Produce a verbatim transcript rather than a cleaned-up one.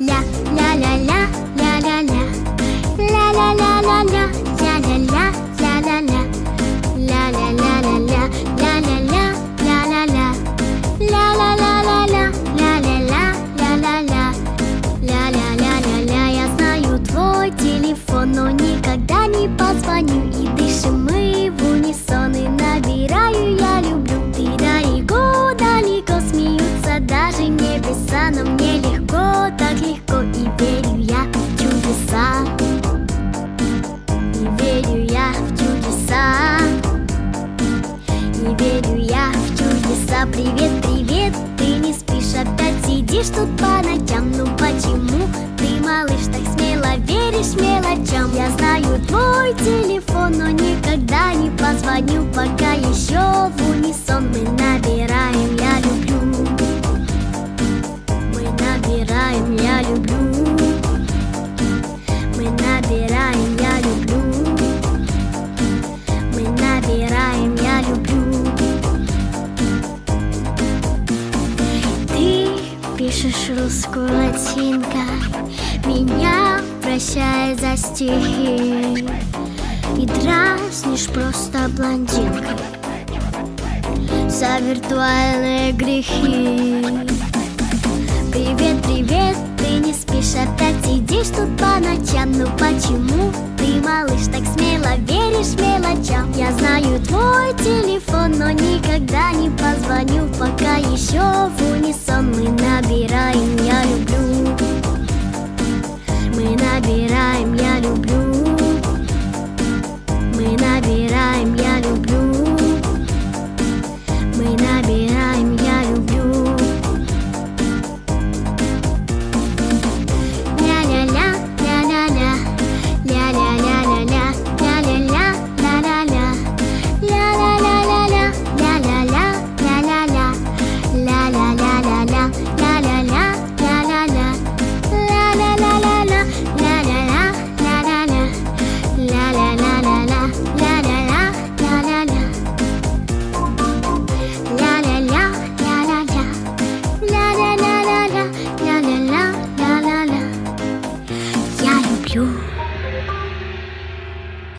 ля, ля-ля-ля, ля-ля-ля, ля-ля-ля-ля-ля, ля-ля-ля, ля-ля-ля, ля-ля-ля-ля-ля, ля-ля-ля, ля-ля-ля, ля-ля-ля-ля-ля, ля-ля-ля, ля-ля-ля, ля-ля-ля-ля-ля. Я знаю твой телефон, но никогда не позвоню. И дышим мы в унисон, и набираю я люблю. Ты далеко-далеко, смеются даже небеса, но мне легко, так легко, и верю я в чудеса. И верю я в чудеса. И верю я в чудеса. Привет, привет, ты не спишь, опять сидишь тут по ночам. Ну почему ты, малыш, так смело веришь мелочам? Я знаю твой телефон, но никогда не позвоню. Пока еще в унисон мы набираем я люблю. Мы набираем я люблю. Мы набираем я люблю. Мы набираем я люблю. Ты пишешь русскую латинкой, меня прощай за стихи, и дразнишь просто блондинкой за виртуальные грехи. Привет, привет, ты не спишь, опять сидишь тут по ночам. Ну почему ты, малыш, так смело веришь мелочам? Я знаю твой телефон, но никогда не позвоню. Пока еще в унисон мы набираем